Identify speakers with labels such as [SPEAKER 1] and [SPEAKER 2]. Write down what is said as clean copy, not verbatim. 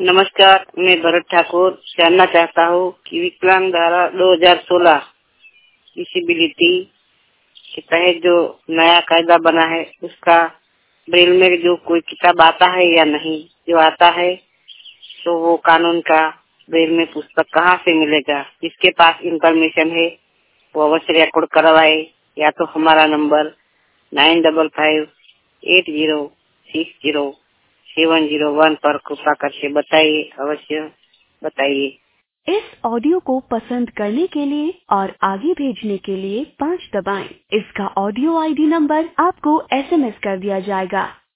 [SPEAKER 1] नमस्कार, मैं भरत ठाकुर जानना चाहता हूँ कि विकलांग धारा 2016 डिसेबिलिटी के तहत जो नया कायदा बना है उसका ब्रेल में जो कोई किताब आता है या नहीं। जो आता है तो वो कानून का ब्रेल में पुस्तक कहाँ से मिलेगा? जिसके पास इंफॉर्मेशन है वो अवश्य रिकॉर्ड करवाए, या तो हमारा नंबर 9558060701 पर कृपा करके बताइए, अवश्य बताइए।
[SPEAKER 2] इस ऑडियो को पसंद करने के लिए और आगे भेजने के लिए 5 दबाएं। इसका ऑडियो आईडी नंबर आपको SMS कर दिया जाएगा।